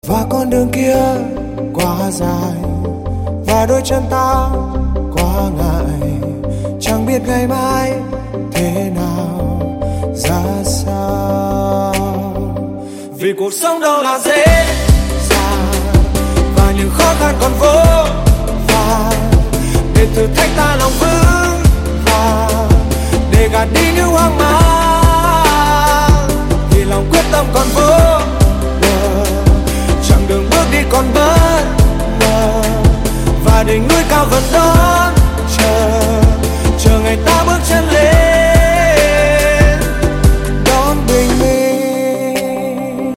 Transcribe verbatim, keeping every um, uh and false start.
Và con đường kia quá dài, và đôi chân ta quá ngại, chẳng biết ngày mai thế nào ra sao. Vì cuộc sống đâu là dễ dàng, và những khó khăn còn vô vàn, để thử thách ta lòng vững vàng, để gạt đi những hoang mang. Vì lòng quyết tâm còn vô bờ, chặng đường bước đi còn bất ngờ, và đỉnh núi cao vẫn đó.